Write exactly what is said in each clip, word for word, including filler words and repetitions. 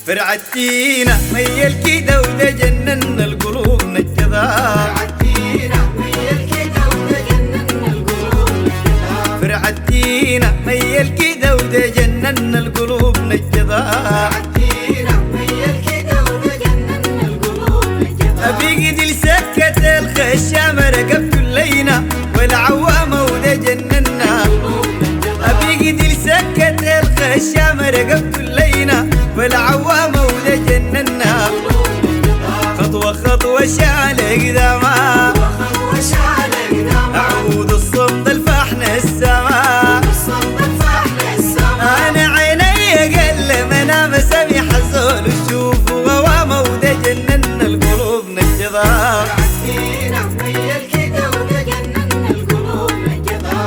فرعتينا ميل كده وده جنن القلوب نجدا. فرعتينا ميل كده وده جنن القلوب نجدا. فرعتينا ميل كده وده جنن القلوب نجدا. فرعتينا ميل كده وده جنن القلوب نجدا. أبيقد لسكة الخشامة رقبت اللينا والعوامة وده جننا. أبيقد لسكة الخشامة رقبت اللينا والعوامة وده جننا. خطوة خطوة شعل قدامها عود الصمد الفحن السما. أنا عيني قل من أنا سميح الزول وشوف غوامة وده جنن القلوب نجدا. فرعتينا ميل كده وده جنن القلوب نجدا.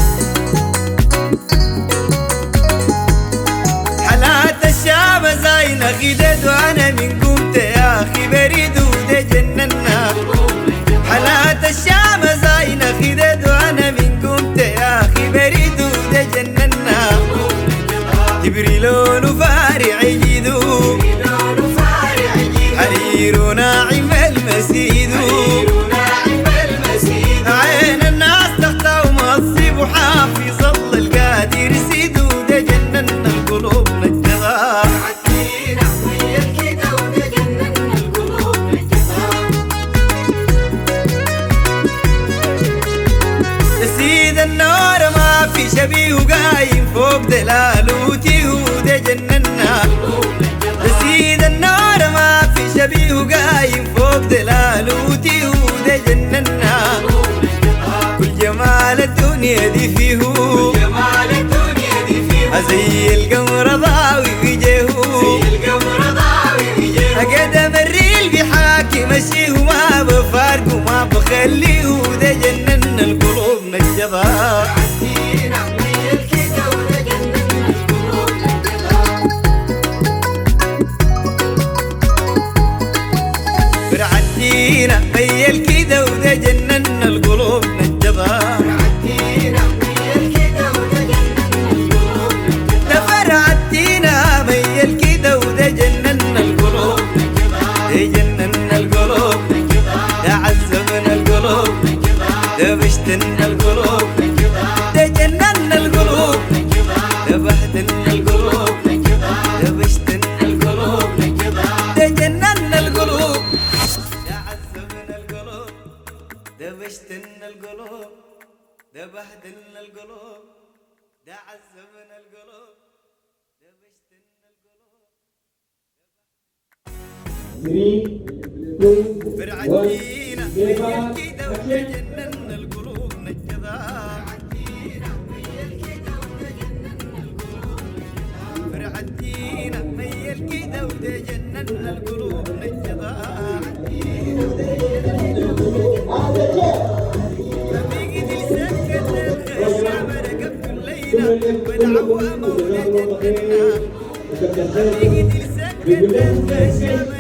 حالات الشام زاينة خدد وأنا من قمت يا أخي بريد وده جننا. حالات الشام زاينة خدد وأنا من قمت يا أخي بريد وده جننا. تبري لونه فارع يجيدو حرير ناعم المسيد. عين الناس تحته ومصيب وحافظ الله القادر يسيد وده جنن القلوب نجدا. فرعتينا ميل كده وده جنن القلوب نجدا. سيد النور ما في شبيه قايم فوق دلالوتي وده جننا. سيد النور ما في شبيه قايم فوق دلالوتي وده جننا. كل جمال الدنيا دي فيه جمال الدنيا دي فيه زي القمر ضاوي في جهو. زي القمر ضاوي في جهو. قدم الريل بحاكي مشيه وما بفارقه وما بخليه وده جنن القلوب نجدا. فرعتينا ميل كده وده جنن القلوب نجدا. فرعتينا ميل كده وده جنن القلوب نجدا. فرعتينا ميل كده وده جنن القلوب نجدا. فرعتينا ميل كده وده جنن القلوب. ده جنن القلوب ده عذبنا القلوب ده بشتنا القلوب ده جنن القلوب ده بهدلنا القلوب ده بشتنا القلوب ده جنن القلوب ده عذبنا القلوب ده بشتنا القلوب ده بهدلنا القلوب ده عذبنا القلوب ده بشتنا القلوب. three, two, فرعتينا one, ميل give up, كده action. وجنن القلوب نجدا. فرعتينا ميل كده وده جنن القلوب نجدا. فرعتينا ميل كده وده جنن القلوب نجدا. أبيقد لسكة الخشامة رقبت الليلة والعوامة وده جننا. أبيقد لسكة الخشامة